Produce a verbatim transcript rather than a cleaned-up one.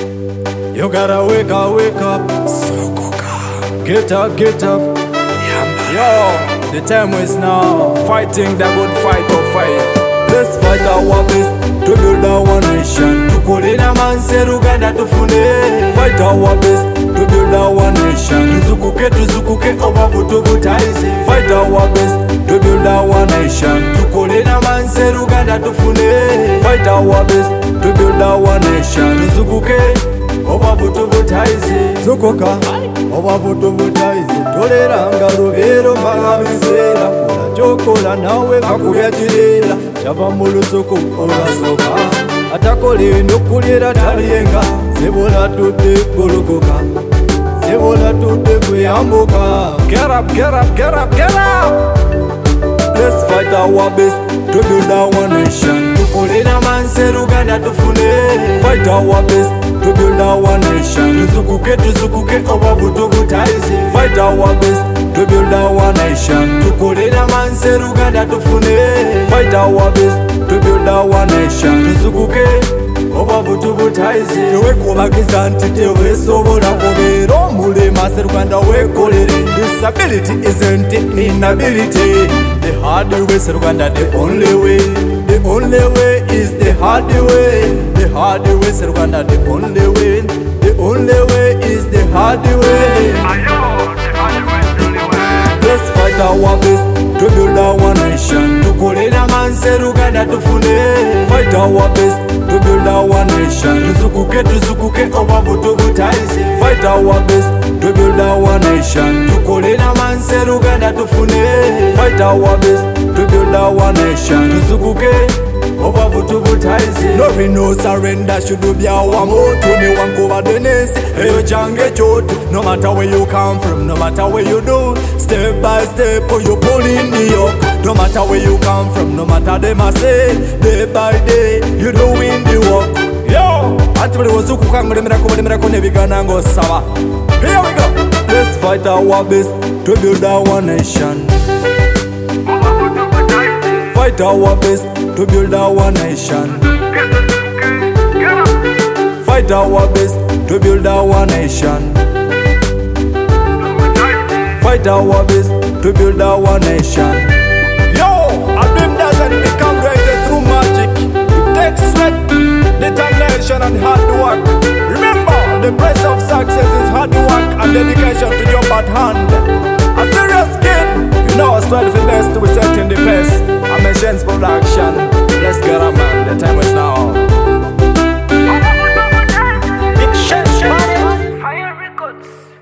You gotta wake up, wake up. Get up, get up. Yo, the time is now. Fighting the good fight of fight. Let's fight our best to build our nation. Tukolina manse Uganda tufune. Fight our best to build our nation. Tuzukuke, tuzukuke, obavu tubutaize. Fight our best to build our nation. Tukolina manse Uganda tufune. Fight our best to build our nation. Tuzukuke, obavu tubutaize. Zukuka, obavu tubutaize. Toleranga rubero magabizera. Chokola nawe kakuyajirira. Chava mulusuku olasoka. Atakole nokulira talienga. Sebola tude golokoka. Sebola tude kuyambuka. Get up, get up, get up, get up. Let's fight our best to build our nation. Tukolina manse Uganda tufune. Fight our best to build our nation. Tuzukuke, tuzukuke, obavu tubutaize. Fight our best to build our nation. Tukolina manse Uganda tufune. Fight our best to build our nation. Tuzukuke, obavu tubutaize. Tewe kubagiza nti tewe sobola kubeera omulema Sseruganda wekolere. Disability isn't inability. The hard way Sseruganda, the only way. The only way is the hard way. The hard way Sseruganda, the only way. The only way is the hard way. Let's fight our best to build our nation. Tukolina manse Uganda tufune. Fight our best to build our nation. Tuzukuke, tuzukuke, obavu tubutaize. Fight our best to build our nation. Tukolina manse Uganda tufune. Fight our best to build our nation. Tuzukuke, obavu tubutaize. No we no surrender should be our motto. Me want cover the nest. Eyo jange choto. No matter where you come from, no matter where you do. Step by step, oh you pull in the yoke. No matter where you come from, no matter them I say. Day by day, you doing the work. Yo, antibuli wozuku kangu lemera kuba lemera kone bigana ngo sawa. Here we go. Let's fight our best to build our nation. Fight our best to build our nation. Fight our best to build our nation. Fight our best to build our nation. Yo, a dream doesn't become greater through magic. It takes sweat, determination and hard work. Remember, the price of success is hard work and dedication to your bad hand. A serious kid, you know I strive for the best, we set in the best. I'm a Shens production. Let's get up, man, the time is now. It's Shens Fire Records.